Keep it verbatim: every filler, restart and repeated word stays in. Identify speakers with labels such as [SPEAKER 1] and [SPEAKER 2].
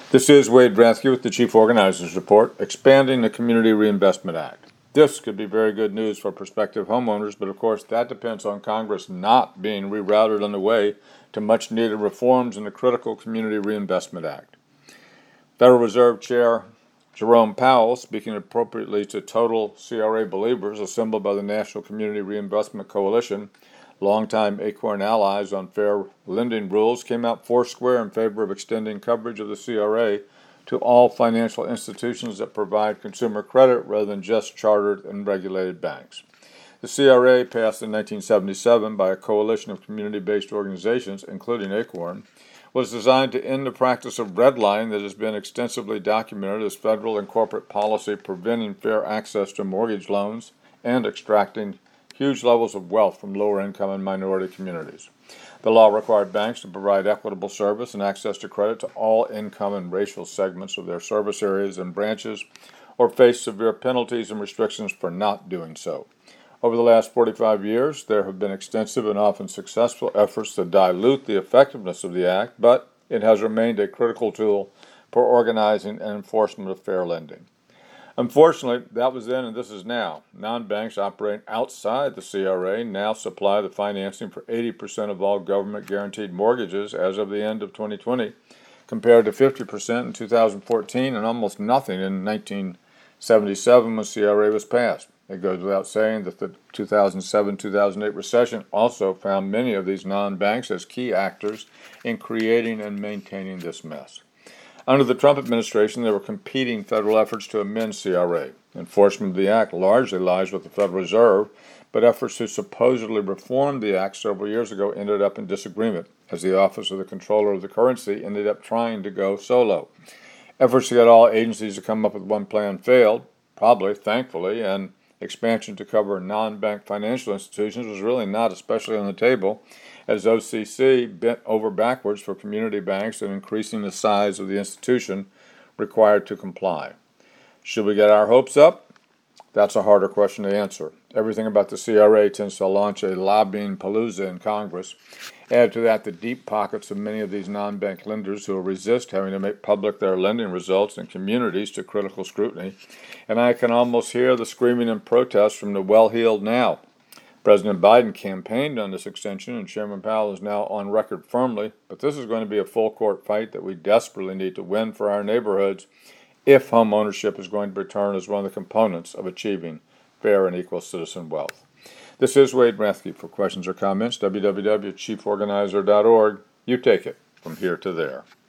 [SPEAKER 1] This is Wade Rathke with the Chief Organizers Report, expanding the Community Reinvestment Act. This could be very good news for prospective homeowners, but of course that depends on Congress not being rerouted on the way to much-needed reforms in the critical Community Reinvestment Act. Federal Reserve Chair Jerome Powell, speaking appropriately to total C R A believers assembled by the National Community Reinvestment Coalition, longtime Acorn allies on fair lending rules, came out foursquare in favor of extending coverage of the C R A to all financial institutions that provide consumer credit rather than just chartered and regulated banks. The C R A, passed in nineteen seventy-seven by a coalition of community-based organizations, including Acorn, was designed to end the practice of redlining that has been extensively documented as federal and corporate policy preventing fair access to mortgage loans and extracting huge levels of wealth from lower-income and minority communities. The law required banks to provide equitable service and access to credit to all income and racial segments of their service areas and branches, or face severe penalties and restrictions for not doing so. Over the last forty-five years, there have been extensive and often successful efforts to dilute the effectiveness of the Act, but it has remained a critical tool for organizing and enforcement of fair lending. Unfortunately, that was then and this is now. Non-banks operating outside the C R A now supply the financing for eighty percent of all government-guaranteed mortgages as of the end of twenty twenty, compared to fifty percent in two thousand fourteen and almost nothing in nineteen seventy-seven when C R A was passed. It goes without saying that the two thousand seven two thousand eight recession also found many of these non-banks as key actors in creating and maintaining this mess. Under the Trump administration, there were competing federal efforts to amend C R A. Enforcement of the Act largely lies with the Federal Reserve, but efforts to supposedly reform the Act several years ago ended up in disagreement, as the Office of the Comptroller of the Currency ended up trying to go solo. Efforts to get all agencies to come up with one plan failed, probably, thankfully, and expansion to cover non-bank financial institutions was really not especially on the table, as O C C bent over backwards for community banks and increasing the size of the institution required to comply. Should we get our hopes up? That's a harder question to answer. Everything about the C R A tends to launch a lobbying palooza in Congress. Add to that the deep pockets of many of these non-bank lenders who will resist having to make public their lending results in communities to critical scrutiny, and I can almost hear the screaming and protests from the well-heeled now. President Biden campaigned on this extension, and Chairman Powell is now on record firmly, but this is going to be a full-court fight that we desperately need to win for our neighborhoods if home ownership is going to return as one of the components of achieving fair and equal citizen wealth. This is Wade Rathke. For questions or comments, w w w dot chief organizer dot org. You take it from here to there.